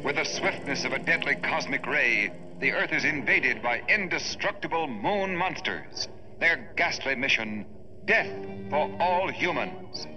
With the swiftness of a deadly cosmic ray, the Earth is invaded by indestructible moon monsters. Their ghastly mission, death for all humans.